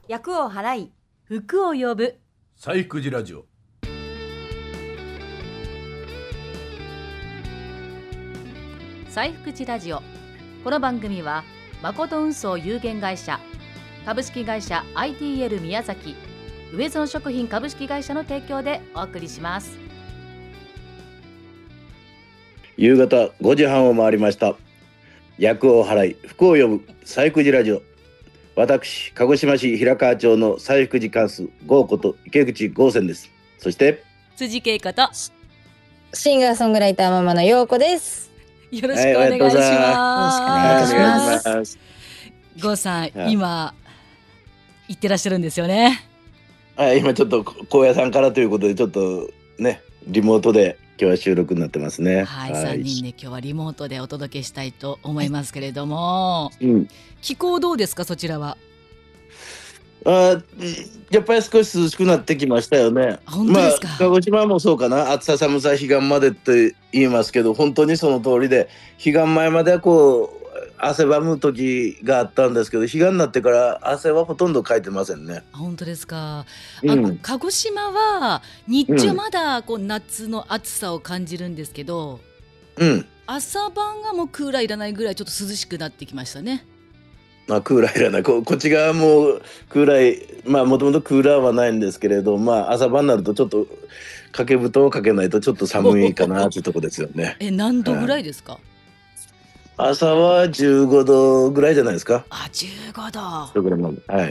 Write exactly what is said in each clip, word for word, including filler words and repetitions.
厄を払い福を呼ぶ西福寺ラジオ。 西福寺ラジオ。この番組は誠運送有限会社、株式会社 アイティーエル 宮崎、上園食品株式会社の提供でお送りします。 夕方ごじはんを回りました。厄を払い福を呼ぶ西福寺ラジオ。私鹿児島市平川町の西福寺カンス郷こと池口剛泉です。そして辻恵子とシンガーソングライターママの陽子です。 よろしくお願いします。 はい、よろしくお願いします。 郷さん、 はい今行ってらっしゃるんですよね。 はい、今ちょっと高野山からということでちょっとねリモートで今日は収録になってますね。 はい、はい、さんにんで今日はリモートでお届けしたいと思いますけれども、 うん、 気候どうですかそちらは。 あやっぱり少し涼しくなってきましたよね。 本当ですか。 まあ、鹿児島もそうかな。暑さ寒さ彼岸までって言いますけど本当にその通りで、彼岸前まではこう汗ばむ時があったんですけど、彼岸になってから汗はほとんどかいてませんね。 本当ですか。 うん、 あ鹿児島は日中まだこう夏の暑さを感じるんですけど、 うん、 朝晩がもうクーラーいらないぐらいちょっと涼しくなってきましたね。 まあ、クーラーいらない こ, こっち側もクーラー、まあもともとクーラーはないんですけれど、まあ朝晩になるとちょっと掛け布団をかけないとちょっと寒いかなというところですよね。 え何度ぐらいですか。 はい、朝はじゅうごどぐらいじゃないですか。 あ、じゅうごど。 はい。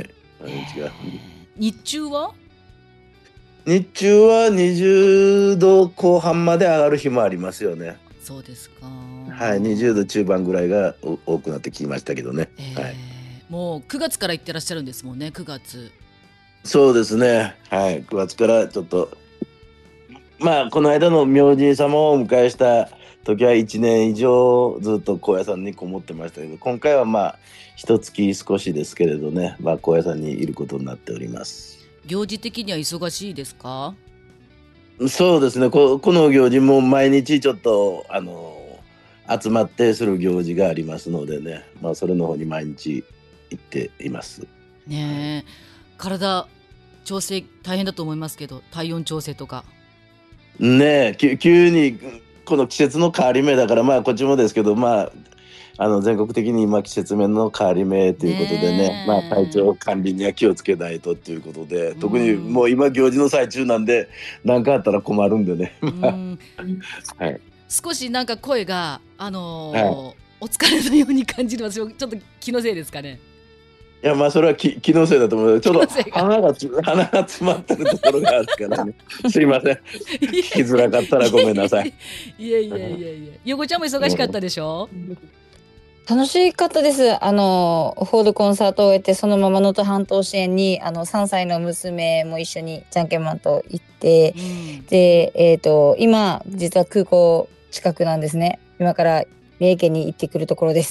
日中は日中はにじゅうどこう半まで上がる日もありますよね。 そうですか。 はい、にじゅうど中盤ぐらいが多くなってきましたけどね。 えーはい、 もうくがつから行ってらっしゃるんですもんね。くがつ。 そうですね。はい、くがつからちょっとまあこの間の明神様をお迎えした時はいちねん以上ずっと高野山にこもってましたけど、今回はまあ一月少しですけれどね、まあ、高野山にいることになっております。 行事的には忙しいですか。 そうですね。 こ, この行事も毎日ちょっとあの集まってする行事がありますのでね、まあ、それの方に毎日行っていますね。え体調整大変だと思いますけど、体温調整とかねえ、急にこの季節の変わり目だから、まあこっちもですけど、まああの全国的に今季節目の変わり目ということで ね, ねまあ体調管理には気をつけないとということで、特にもう今行事の最中なんで何かあったら困るんでね。うんはい、 少しなんか声があのーはい、 お疲れのように感じる。私ちょっと気のせいですかね。 いやまあそれは気, 気のせいだと思う。ちょっと鼻が鼻が詰まってるところがあるからね。すいません。聞きづらかったらごめんなさい。 いやいやいやいや。よこちゃんも忙しかったでしょ。 楽しかったです。あのホールコンサートを終えてそのまま能登半島支援にあのさんさいの娘も一緒にじゃんけんマンと行って、うん、で、えーと、今実は空港近くなんですね。今から三重県に行ってくるところです。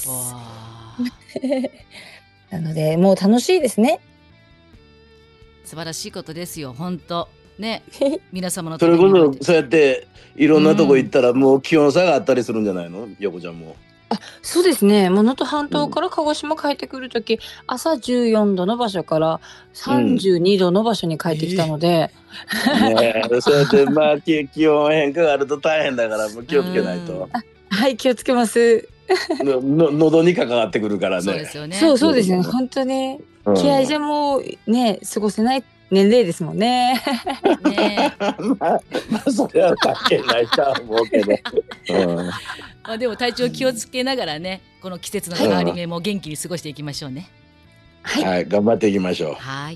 なのでもう楽しいですね。 素晴らしいことですよ本当ね。皆様のそれこそそうやっていろんなとこ行ったらもう気温差があったりするんじゃないの、横ちゃんも。 あ、そうですね。能登半島から鹿児島帰ってくるとき、うん、朝じゅうよんどの場所からさんじゅうにどの場所に帰ってきたので、 うんえー、ねそうやってまあ気温変化があると大変だからもう気をつけないと。 はい、気をつけます。 のの喉に関わってくるからね。 そうですよね。 そうそうですね。本当に、うん、気合じゃもうね過ごせない年齢ですもんね。 ねまあ、まあそれは関係ないとは思うけど。うんまあでも体調気をつけながらね、この季節の変わり目も元気に過ごしていきましょうね。 はい、はい、頑張っていきましょう。 はい。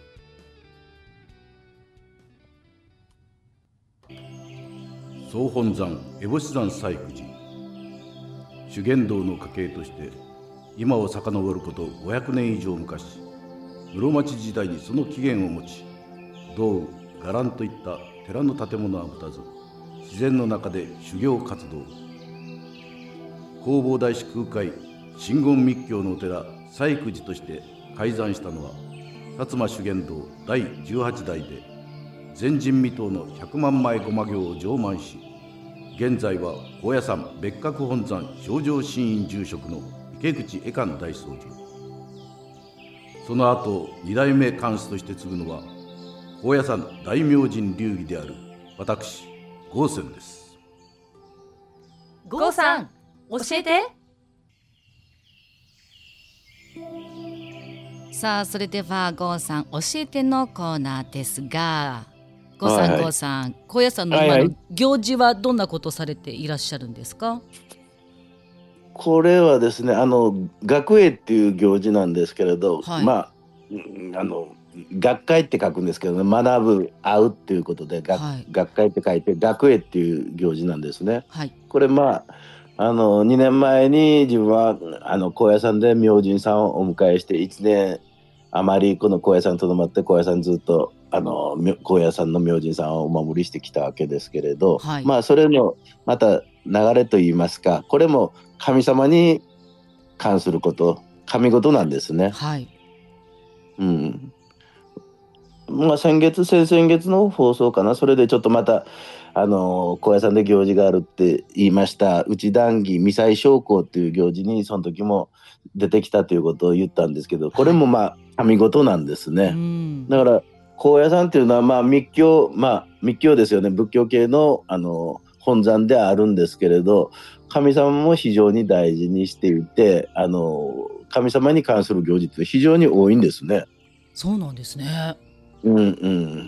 総本山烏帽子山西福寺、修験道の家系として今を遡ることごひゃくねん以上昔、室町時代にその起源を持ち、道具伽藍といった寺の建物は持たず、自然の中で修行活動、弘法大師空海真言密教のお寺西福寺として開山したのは薩摩修験道だいじゅうはちだいで、前人未到のひゃくまんまい護摩行を成満し、現在は高野山別格本山正常心院住職の池口恵寛大僧正。 その後二代目貫主として継ぐのは高野山大明神流儀である私郷泉です。 郷さん、教えて。さあ、それでは郷さん教えてのコーナーですが、郷さん、 はいはい郷さん、高野山の今の行事はどんなことされていらっしゃるんですか？ これはですね、あの学営っていう行事なんですけれど、 はいまあうんあの学会って書くんですけどね、学ぶ会うっていうことで、学はい学会って書いて学営っていう行事なんですね。 はいこれまああのにねんまえに自分はあの高野山で明神さんをお迎えしていちねん余りこの高野山にとどまって、高野山ずっとあのみょ高野山の明神さんをお守りしてきたわけですけれど、 はいまあそれのまた流れといいますか、これも神様に関すること、神事なんですね。 はいうんまあ、先月先々月の放送かな、それでちょっとまたあの高野山で行事があるって言いました内談義未祭昇降っていう行事にその時も出てきたということを言ったんですけど、これもまあ神事なんですね。 うんだから高野山っていうのはまあ密教、まあ密教ですよね、仏教系のあの本山ではあるんですけれど、神様も非常に大事にしていて、あの神様に関する行事って非常に多いんですね。 そうなんですね。 うんうん、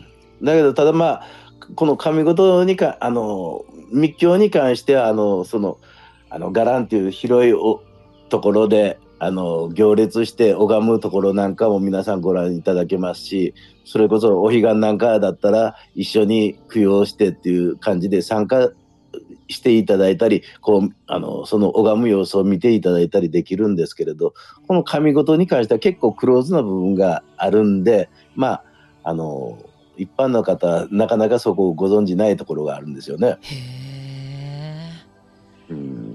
だけどただまあこの神事にかあの密教に関してはあのそのあの伽藍っていう広いおところであの行列して拝むところなんかも皆さんご覧いただけますし、それこそお彼岸なんかだったら一緒に供養してっていう感じで参加していただいたり、こうあのその拝む様子を見ていただいたりできるんですけれど、この神事に関しては結構クローズな部分があるんで、まああの一般の方はなかなかそこをご存じないところがあるんですよね。 へえ。 うん、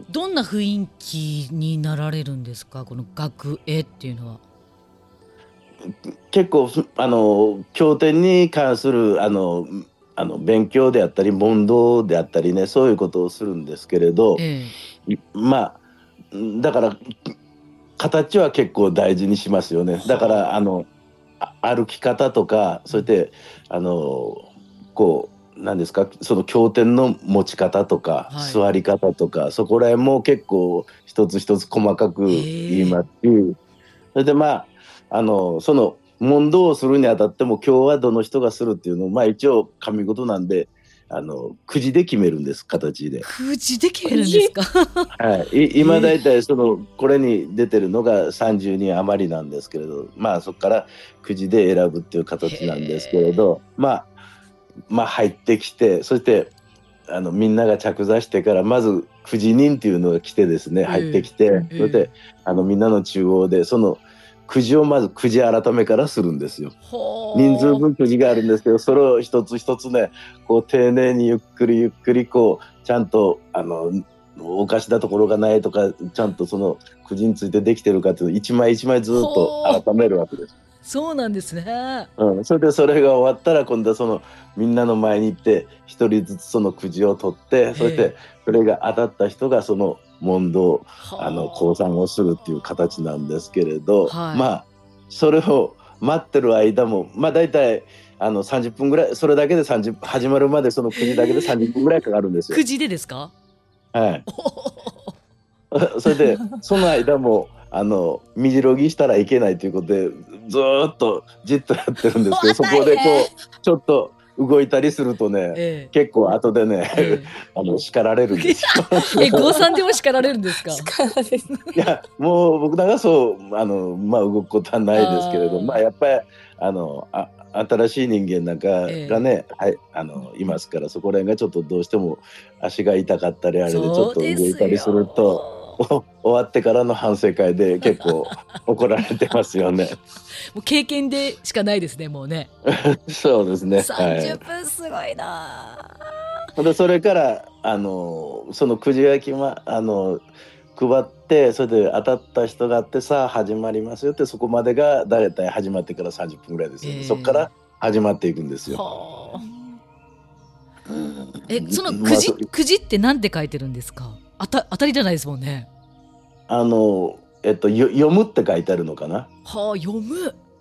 どんな雰囲気になられるんですか、この学絵っていうのは。 結構あの経典に関するあのあの勉強であったり問答であったりね、そういうことをするんですけれど、 えまあだから形は結構大事にしますよね。だからあの歩き方とか、そしてあのこう何ですか、その経典の持ち方とか、 はい座り方とか、そこら辺も結構一つ一つ細かく言いますし、それでまああのその問答をするにあたっても今日はどの人がするっていうのを、まあ一応神事なんであのくじで決めるんです、形で。 くじで決めるんですか？ はい、い今だいたいそのこれに出てるのがさんじゅうにん余りなんですけれど、まあそこからくじで選ぶっていう形なんですけれど、まあまあ入ってきて、そしてあのみんなが着座してからまずくじ人っていうのが来てですね、入ってきて、 ええそれであのみんなの中央でそのくじをまずくじ改めからするんですよ。 ほー人数分くじがあるんですけど、それを一つ一つねこう丁寧にゆっくりゆっくりこうちゃんとあのおかしなところがないとか、ちゃんとそのくじについてできてるかっていうのを一枚一枚ずっと改めるわけです。 そうなんですね。 うん、それでそれが終わったら今度はそのみんなの前に行って一人ずつそのくじを取って、そしてそれが当たった人がその問答あの降参をするっていう形なんですけれど、 はいまあそれを待ってる間もまあ大体あのさんじゅっぷんぐらい、それだけでさんじゅっぷん始まるまでそのくじだけでさんじゅっぷんぐらいかかるんですよ。 くじでですか？ はいそれでその間もあの身白ぎしたらいけないということでずーっとじっとやってるんですけど、そこでこうちょっと動いたりするとね、 ええ結構後でね、 えあの叱られるんですよ。 え、郷さんでも叱られるんですか？ 力ですね。 いやもう僕なんかそうあの、まあ、動くことはないですけれど、 あーまあやっぱりあのあ新しい人間なんかがね、はい、あのいますから、そこら辺がちょっとどうしても足が痛かったりあれでちょっと動いたりすると終わってからの反省会で結構怒られてますよね。 もう経験でしかないですね、もうね。 そうですね。 さんじゅっはぷんすごいな。 い。でそれからあのそのくじがきまあの配って、それで当たった人があってさあ始まりますよって、そこまでがだいたい始まってからさんじゅっぷんぐらいですよね。 えーそこから始まっていくんですよ。 はあ。 うんえ、そのまあくじ、 そくじってなんて書いてるんですか？あた当たりじゃないですもんね。 あのえっとよ読むって書いてあるのかな。 はあ、読む。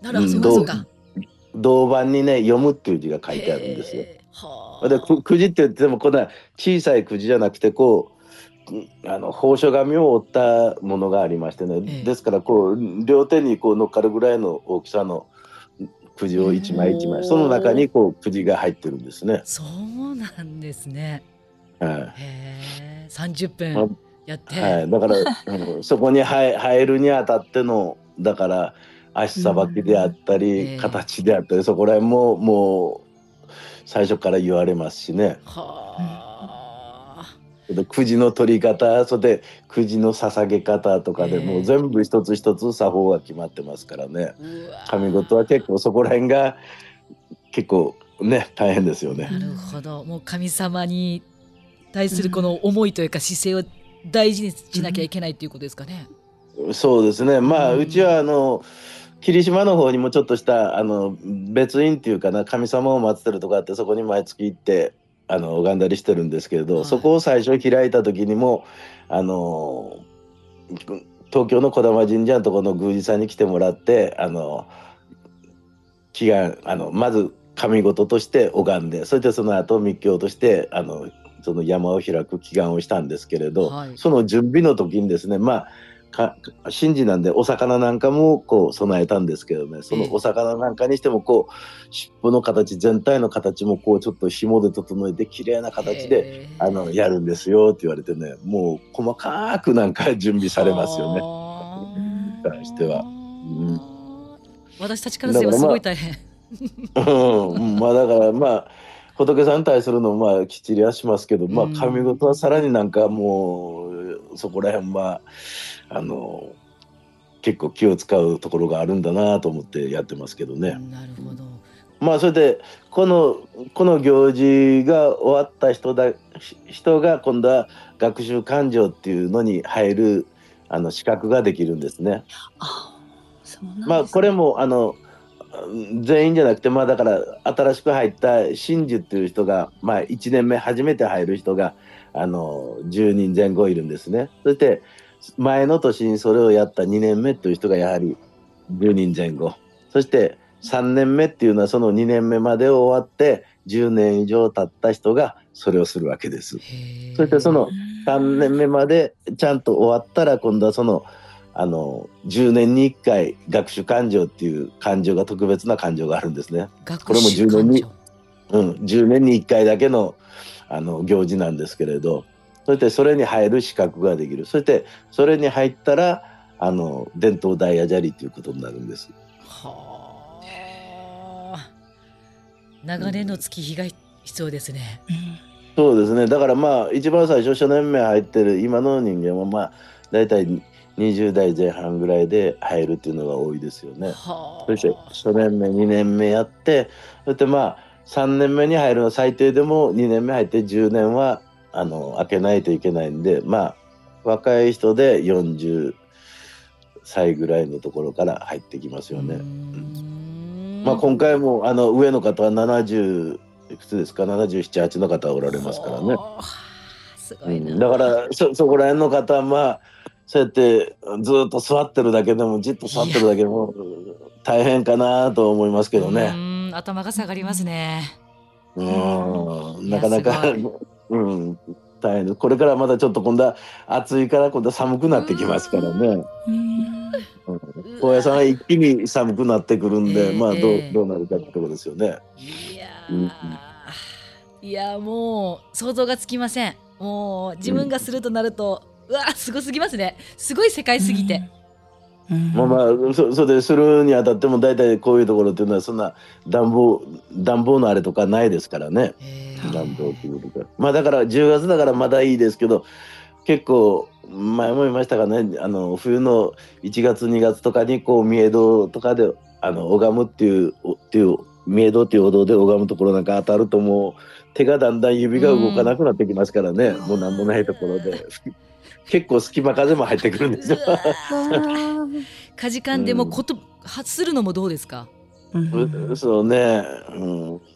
なるほど、 うんそうかそうか。 銅板にね読むっていう字が書いてあるんですよ。 へーはでくくじって言ってもこんな小さいくじじゃなくてこううんあの宝書紙を折ったものがありましてね、 ええですからこう両手にこう乗っかるぐらいの大きさのくじを一枚一枚、 おーその中にこうくじが入ってるんですね。 そうなんですね。 はいへえ、さんじゅっぷまんやって、 はい、だから、うんそこに入入るにあたってのだから足さばきであったり、 ええ形であったりそこら辺ももう最初から言われますしね。 はあ、 でくじの取り方、それでくじの捧げ方とかで、 ええもう全部一つ一つ作法が決まってますからね。 うわ神事は結構そこら辺が結構ね大変ですよね。 なるほど、もう神様に対するこの思いというか姿勢を大事にしなきゃいけないっていうことですかね。 そうですね。まあ、 うんうちはあの霧島の方にもちょっとしたあの別院っていうかな、神様を祀ってるとこあって、そこに毎月行ってあの拝んだりしてるんですけれど、 はいそこを最初開いた時にもあの東京の児玉神社のところの宮司さんに来てもらって、あの祈願あのまず神事として拝んで、それでその後密教としてあのその山を開く祈願をしたんですけれど、 はいその準備の時にですね、まあか神事なんでお魚なんかもこう備えたんですけどね、そのお魚なんかにしてもこう尻尾の形全体の形もこうちょっと紐で整えて綺麗な形でへーあのやるんですよって言われてね、もう細かくなんか準備されますよね。 はあ関してはうん私たちからすればすごい大変。 うん、まあだからまあ仏さんに対するのもまあきっちりはしますけど、まあうん神事はさらになんかもうそこら辺はあの結構気を使うところがあるんだなと思ってやってますけどね。 なるほど。 まあそれでこのこの行事が終わった人だ人が今度は学習勘定っていうのに入るあの資格ができるんですね。 あ、そうなんですね。 まあこれもあの全員じゃなくて、まあだから新しく入った真珠っていう人が、まあいちねんめ初めて入る人があのじゅうにんぜん後いるんですね。そして前の年にそれをやったにねんめっていう人がやはりじゅうにんぜん後、そしてさんねんめっていうのはそのにねんめまで終わってじゅうねん以上経った人がそれをするわけです。 へーそしてそのさんねんめまでちゃんと終わったら今度はそのあのじゅうねんにいっかい学習勘定っていう勘定が特別な勘定があるんですね。 学習これも10年に勘うん、じゅうねんにいっかいだけのあの行事なんですけれど、そしてそれに入る資格ができる。そしてそれに入ったらあの伝統大阿砂利ということになるんです。 はあ、長年の月日が必要ですね。 そうですね。だからまあ一番最初初年目入ってる今の人間はまあだいたいにじゅう代前半ぐらいで入るっていうのが多いですよね。 はそして初年目にねんめやって、そしてまあさんねんめに入るのは最低でもにねんめ入ってじゅうねんはあの開けないといけないんで、まあ若い人でよんじゅっさいぐらいのところから入ってきますよね。まあ今回もあの上の方はななじゅういくつですか、ななじゅうなな、はちの方おられますからね。 はあ、すごういな。 ん、だからそそこら辺の方はまあそうやってずっと座ってるだけでもじっと座ってるだけでも大変かなと思いますけどうね。 ーん、頭が下がりますね。 うん、 いやなかなかすごうん大変です。これからまたちょっと今度は暑いから今度は寒くなってきますからね。うん高野山は一気に寒くなってくるんで、 ええまあどうええどうなるかってところですよね。 いやうんー、いやもう想像がつきません。もう自分がするとなると、うわすごすぎますね。すごい世界すぎて。 まあまあそそれでするにあたっても大体こういうところっていうのはそんな暖房暖房のあれとかないですからね。 へー暖房っていうとかまあだからじゅうがつだからまだいいですけど、結構前も言いましたがね、あの冬のいちがつにがつとかにこう御江戸とかであの拝むっていうおっていう御江戸っていうお堂で拝むところなんか当たるともう手がだんだん指が動かなくなってきますからね、 うんもうなんもないところで結構隙間風も入ってくるんですよ。 うわーかじかんでもこと発するのもどうですか。 そうね、うん、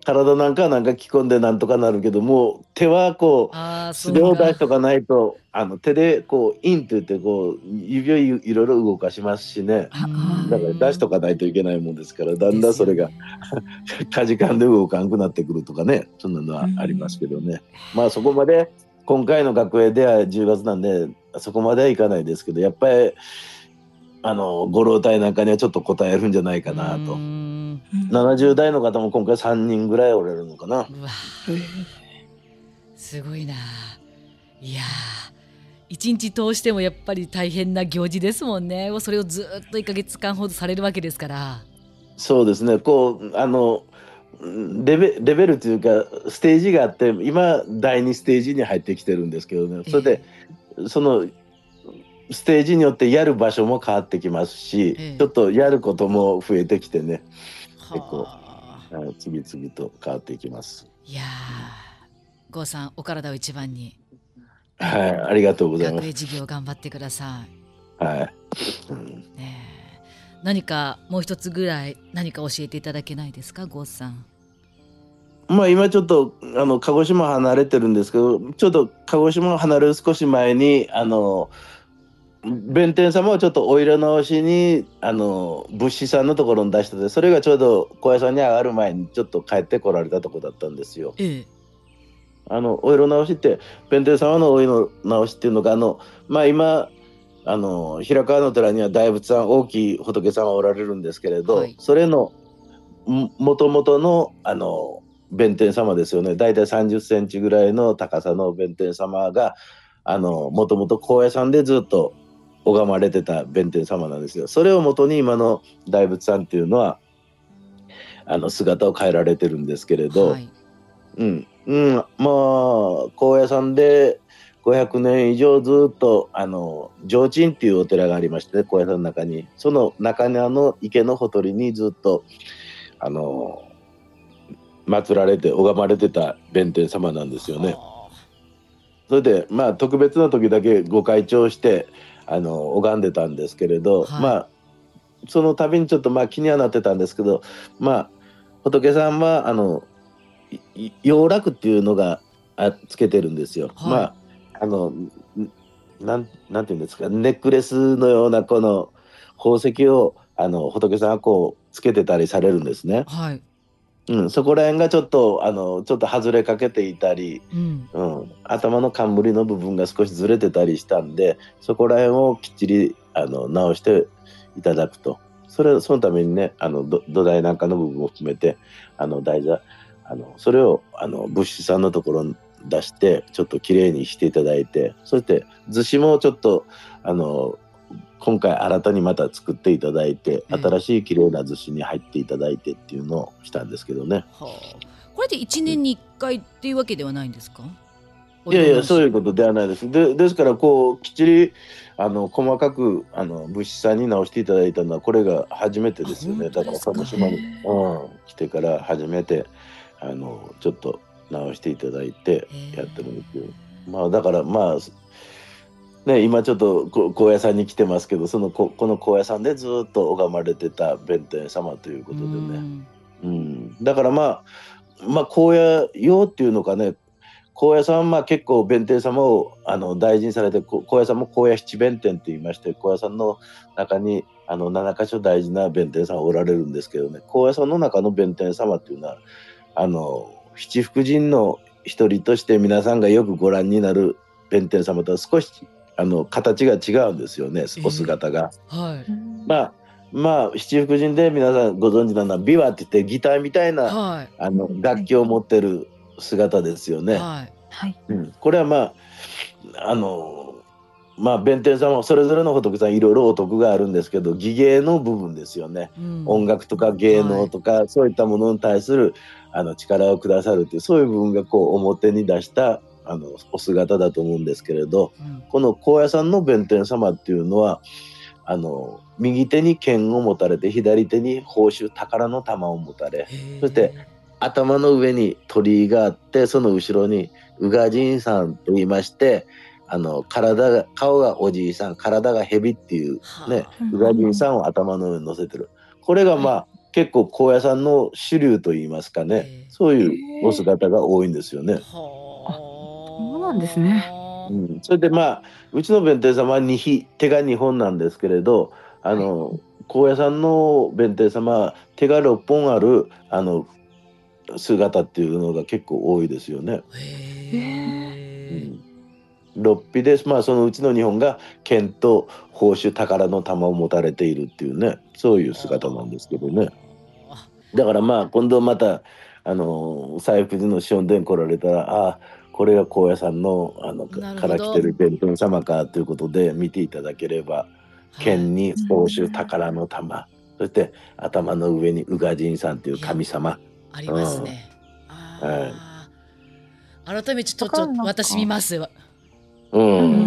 体なんかはなんか着込んでなんとかなるけども、手はこう素手を出しとかないと、あの手でこうインって言ってこう指をいろいろ動かしますしね。だから出しとかないといけないもんですから、だんだんそれがかじかんで動かんくなってくるとかね、そんなのはありますけどね。まあそこまで今回の学園ではじゅうがつなんでそこまではいかないですけど、やっぱりあのご老体なんかにはちょっと応えるんじゃないかなと。ななじゅう代の方も今回さんにんぐらいおられるのかな。うわすごいな。いや一日通してもやっぱり大変な行事ですもんね。それをずっといっかげつかんほどされるわけですから。 そうですね、こうあのレベ、レベルというかステージがあって、今だいにステージに入ってきてるんですけどね、それで、えー、そのステージによってやる場所も変わってきますし、えー、ちょっとやることも増えてきてね、結構次々と変わっていきます。 いやー、郷さんお体を一番に、 はい、ありがとうございます。 学園事業頑張ってください。はい。 うん、ね、何かもう一つぐらい何か教えていただけないですか、郷さん。 まあ今ちょっとあの鹿児島離れてるんですけど、ちょっと鹿児島離れる少し前にあの弁天様をちょっとお色直しにあの仏師さんのところに出してて、それがちょうど高野山に上がる前にちょっと帰ってこられたとこだったんですよ。ええ、あのお色直しって弁天様のお色直しっていうのがあのまあ今あの平川の寺には大仏さん、大きい仏様おられるんですけれど、はい、それのもともとのあの弁天様ですよね。だいたいさんじゅっセンチぐらいの高さの弁天様がもともと高野山でずっと拝まれてた弁天様なんですよ。それをもとに今の大仏さんっていうのはあの姿を変えられてるんですけれど、はい、うんうん、まあ高野山でごひゃくねん以上ずっとあの上鎮っていうお寺がありまして、ね、高野山の中に、その中にあの池のほとりにずっとあの祀られて拝まれてた弁天様なんですよね。それでまあ特別な時だけご開帳してあの拝んでたんですけれど、はい、まあその度にちょっとまあ気にはなってたんですけど、まあ仏さんはあの陽楽っていうのがあつけてるんですよ。はい、まああのなんなんていうんですか、ネックレスのようなこの宝石をあの仏さんはこうつけてたりされるんですね。はい、うん、そこら辺がちょっとあのちょっと外れかけていたり、うんうん、頭の冠の部分が少しずれてたりしたんで、そこら辺をきっちりあの直していただくと、それそのためにね、あの 土, 土台なんかの部分を含めてあの台座あのそれをあの仏師さんのところに出してちょっときれいにしていただいて、そして図紙もちょっとあの今回新たにまた作っていただいて、新しい綺麗な図紙に入っていただいてっていうのをしたんですけどね。はあ、これでいちねんにいっかいっていうわけではないんですか？ いやいや、そういうことではないです。で、ですからこうきっちりあの細かくあの仏師さんに直していただいたのはこれが初めてですよね。だから鹿児島に、うん、来てから初めてあのちょっと直していただいてやってるんですけど、まあだからまあね、今ちょっと高野山に来てますけど、その こ, この高野山でずっと拝まれてた弁天様ということでね、うんうん、だからまあまあ高野用っていうのかね、高野山はまあ結構弁天様をあの大事にされて、高野山も高野七弁天といいまして、高野山の中にあのななかしょ大事な弁天様おられるんですけどね、高野山の中の弁天様っていうのはあの七福神の一人として皆さんがよくご覧になる弁天様とは少しあの形が違うんですよね、お姿が。えーはい、まあまあ七福神で皆さんご存知なのは琵琶って言ってギターみたいな、はい、あの楽器を持ってる姿ですよね。はいうん、これはまああのまあ弁天様それぞれの仏さんいろいろお得があるんですけど、技芸の部分ですよね、うん、音楽とか芸能とか、はい、そういったものに対するあの力をくださるっていう、そういう部分がこう表に出したあのお姿だと思うんですけれど、うん、この高野山の弁天様っていうのはあの右手に剣を持たれて、左手に宝珠宝の玉を持たれ、そして頭の上に鳥居があって、その後ろに宇賀神さんと言いまして、あの体が顔がおじいさん、体が蛇っていうね、宇賀神さんを頭の上に乗せてる。これがまあ結構高野山の主流といいますかね、 えー、 そういうお姿が多いんですよね。 はあ、 そうなんですね。 うん、それでまあうちの弁天様はにひ手がにほんなんですけれど、あの、はい、高野山の弁天様は手がろっぽんあるあの姿っていうのが結構多いですよね。へうん、ろっぴで、まあ、そのうちのにほんが剣と宝珠宝の玉を持たれているっていうね、そういう姿なんですけどね。だからまあ今度またあの西福寺の聖殿来られたら、ああこれが高野山のあのから来てる弁天様かということで見ていただければ、剣に宝珠宝の玉、はい、そして頭の上に宇賀神さんという神様ありますね。 うん、 あ、はい、改めてちょっと私見ます。 うん、うん、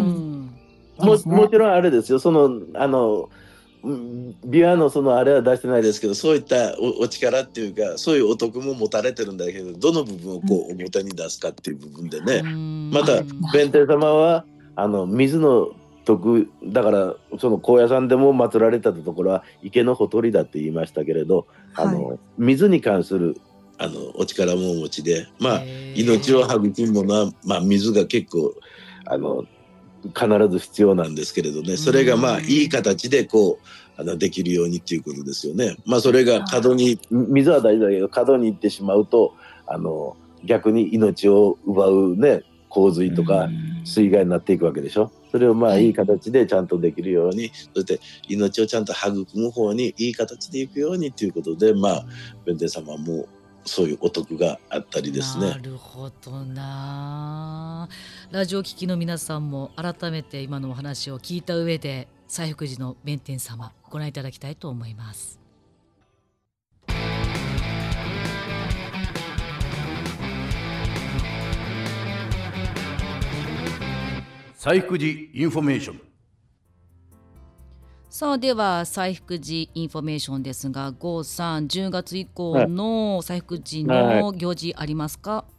も, もちろんあれですよ、そのあの琵琶のそのあれは出してないですけど、そういった お, お力っていうかそういうお徳も持たれてるんだけど、どの部分をこう表に出すかっていう部分でね、うん、また弁天様はあの水の徳だから、その高野山でも祀られたところは池のほとりだって言いましたけれど、はい、あの水に関するあのお力もお持ちで、まあ命を育むものは、まあ、水が結構あの必ず必要なんですけれどね、それがまあいい形でこうあのできるようにっていうことですよね。まあそれが角に、水は大事だけど角に行ってしまうとあの逆に命を奪うね、洪水とか水害になっていくわけでしょ。それをまあいい形でちゃんとできるように、そして命をちゃんと育む方にいい形でいくようにということで、まあ弁天様もそういうお得があったりですね。 なるほどな。ラジオ聴きの皆さんも改めて今のお話を聞いた上で西福寺の弁天様ご覧いただきたいと思います。 西福寺インフォメーション。 さあでは西福寺インフォメーションですが、郷さんじゅうがつ以降の西福寺の行事ありますか？はい、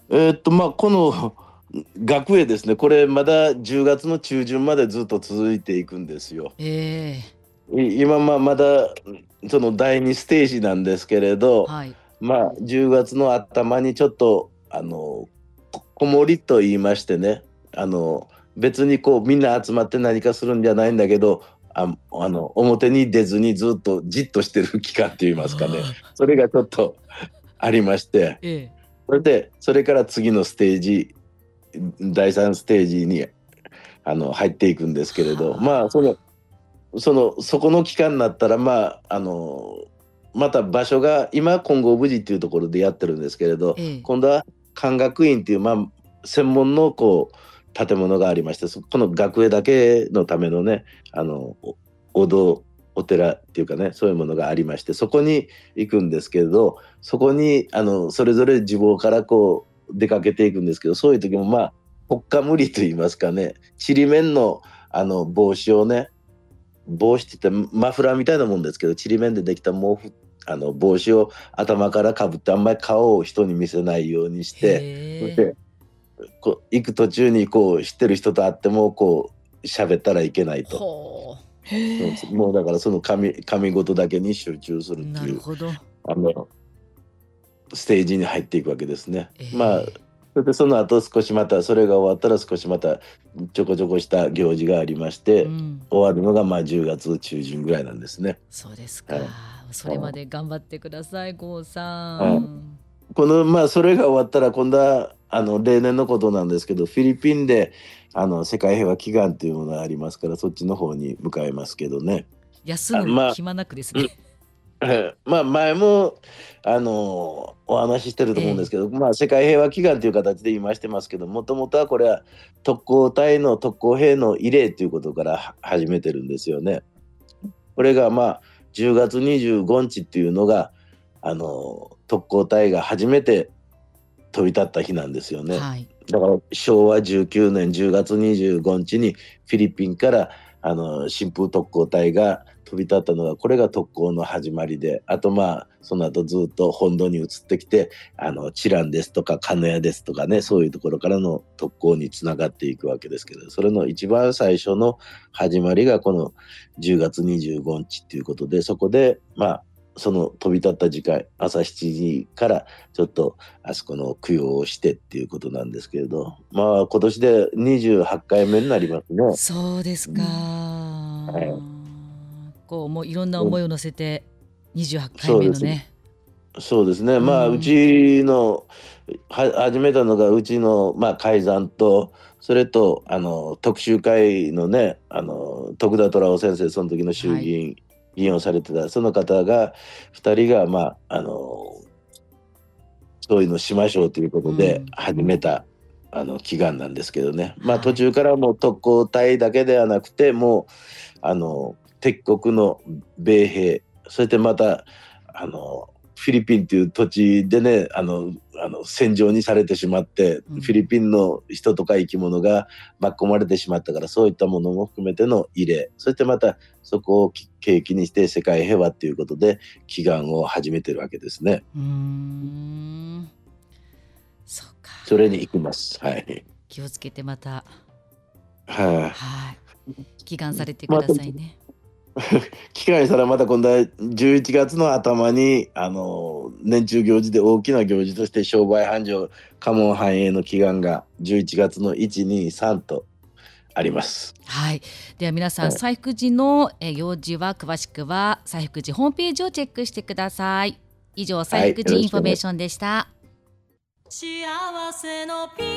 えー、っとまあこの学営ですね、これまだじゅうがつの中旬までずっと続いていくんですよ。えー、今まあまだそのだいにステージなんですけれど、はい、まあじゅうがつの頭にちょっとあのこもりと言いましてね、あの別にこうみんな集まって何かするんじゃないんだけど、ああの表に出ずにずっとじっとしてる期間って言いますかね、それがちょっとありまして、ええ、それでそれから次のステージだいさんステージにあの入っていくんですけれど、まあそのそのそこの期間になったら、まああのまた場所が今金剛無寺っていうところでやってるんですけれど、ええ、今度は漢学院っていう、まあ、専門のこう建物がありまして、この学営だけのためのね、あのお堂お寺っていうかね、そういうものがありまして、そこに行くんですけれど、そこにあのそれぞれ地坊からこう出かけていくんですけど、そういう時もまあほっかむりと言いますかね、ちりめんのあの帽子をね、帽子って言ってマフラーみたいなもんですけど、ちりめんでできた毛布あの帽子を頭からかぶって、あんまり顔を人に見せないようにして、そしてこう行く途中にこう知ってる人と会ってもこう喋ったらいけないと。もうだからその神神事だけに集中するっていう、あのステージに入っていくわけですね。えー、まあそれでその後少しまたそれが終わったら少しまたちょこちょこした行事がありまして、うん、終わるのがまあじゅうがつ中旬ぐらいなんですね。 そうですか、はい、それまで頑張ってください、郷さん。はい、 このまあそれが終わったら今度はあの例年のことなんですけど、フィリピンであの世界平和祈願というものがありますから、そっちの方に向かいますけどね。 休む暇なくですね。 まあ、まあ前もあのお話ししてると思うんですけど、えー、まあ世界平和祈願という形で言いましてますけど、もともとはこれは特攻隊の特攻兵の慰霊ということから始めてるんですよね。これがまあじゅうがつにじゅうごにちっていうのがあの特攻隊が初めて飛び立った日なんですよね。はい、だからしょうわじゅうきゅうねんじゅうがつにじゅうごにちにフィリピンからあの新風特攻隊が飛び立ったのが、これが特攻の始まりで、あとまあその後ずっと本土に移ってきて、あのチランですとか鹿屋ですとかね、そういうところからの特攻につながっていくわけですけど、それの一番最初の始まりがこのじゅうがつにじゅうごにちっていうことで、そこでまあその飛び立った時間朝しちじからちょっとあそこの供養をしてっていうことなんですけれど、まあ今年でにじゅうはちかいめになりますね。 そうですか、はい、こうもういろんな思いを乗せてにじゅうはちかいめのね。 そうですね、まあうちのは始めたのがうちの、まあ、改ざんとそれとあの特集会のねあの徳田虎雄先生、その時の衆議院、はい、議員をされてたその方がふたりが、まあ、あのそういうのしましょうということで始めた、うん、あの祈願なんですけどね、まあ、途中からもう特攻隊だけではなくてもうあの敵国の米兵、そしてまたあのフィリピンという土地でねあのあの戦場にされてしまって、うん、フィリピンの人とか生き物が巻き込まれてしまったから、そういったものも含めての慰霊、そしてまたそこを契機にして世界平和ということで祈願を始めてるわけですね。 うーん、そうか、 それに行きます、はい、 気をつけてまた、 はい、 はい、祈願されてくださいね。 機会したらまた今度はじゅういちがつの頭にあの年中行事で大きな行事として商売繁盛家紋繁栄の祈願がじゅういちがつのいち、に、さんとあります。 はい、では皆さん、西福寺の行事は詳しくは西福寺ホームページをチェックしてください。以上、西福寺インフォメーションでした。はい、幸せのピ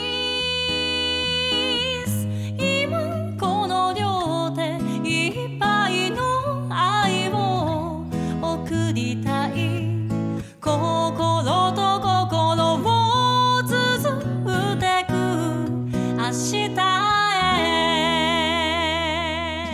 ース、今この両手いっぱいの愛を送りたい、心と心を綴ってく明日へ。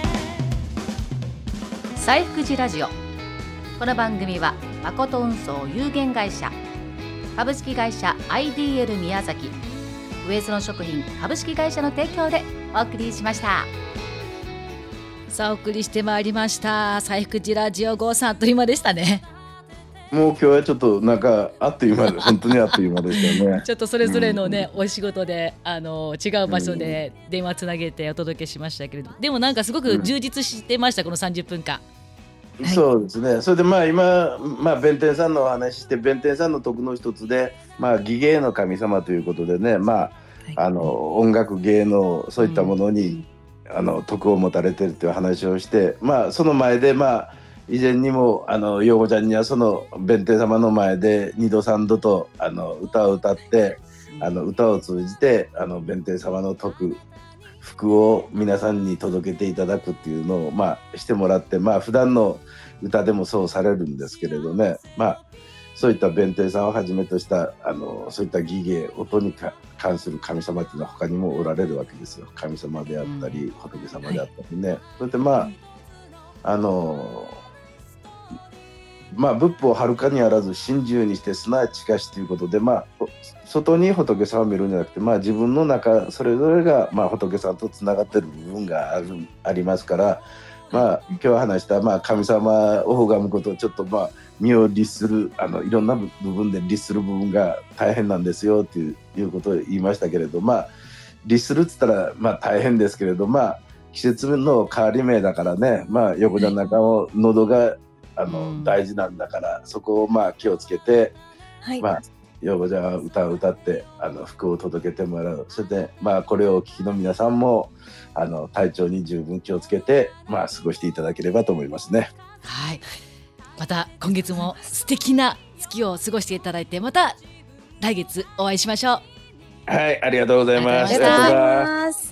西福寺ラジオ、この番組は誠運送有限会社、株式会社 アイディーエル 宮崎、上園食品株式会社の提供でお送りしました。さあ、お送りしてまいりました西福寺ラジオ号さん、あっという間でしたね。 もう今日はちょっとなんかあっという間で本当にあっという間でしたね。 ちょっとそれぞれのね、うん、お仕事であの違う場所で電話つなげてお届けしましたけれど、うん、でもなんかすごく充実してました、うん、このさんじゅっぷんかん。 そうですね、はい、それでまあ今、まあ、弁天さんのお話して、弁天さんの徳の一つで、まあ、技芸の神様ということでね、まあはい、あの音楽芸能そういったものに、うん、あの徳を持たれてるという話をして、まあ、その前で、まあ、以前にもあの陽子ちゃんにはその弁天様の前で二度三度とあの歌を歌って、あの歌を通じてあの弁天様の徳福を皆さんに届けていただくっていうのを、まあ、してもらって、まあ普段の歌でもそうされるんですけれどね、まあそういった弁天さんをはじめとしたあのそういった技芸音にか関する神様っていうのは他にもおられるわけですよ。神様であったり、うん、仏様であったりね、はい、それでまああのまあ仏法をはるかにあらず心中にしてすなわち近しということで、まあ外に仏様を見るんじゃなくて、まあ自分の中それぞれがまあ仏さんとつながっている部分があるありますから、まあ今日話したまあ神様を拝むことをちょっとまあ身を律するあのいろんな部分で律する部分が大変なんですよという、いうことを言いましたけれど、まあ律するっつったらまあ大変ですけれど、まあ季節の変わり目だからね、まあ横じゃ中を喉があの、うん、大事なんだから、そこをまあ気をつけて、はい、まあ陽子ちゃんは歌を歌ってあの福を届けてもらう。それでまあこれをお聞きの皆さんもあの体調に十分気をつけて、まあ過ごしていただければと思いますね。 はい、また今月も素敵な月を過ごしていただいて、また来月お会いしましょう。 はい、ありがとうございます。 ありがとうございます。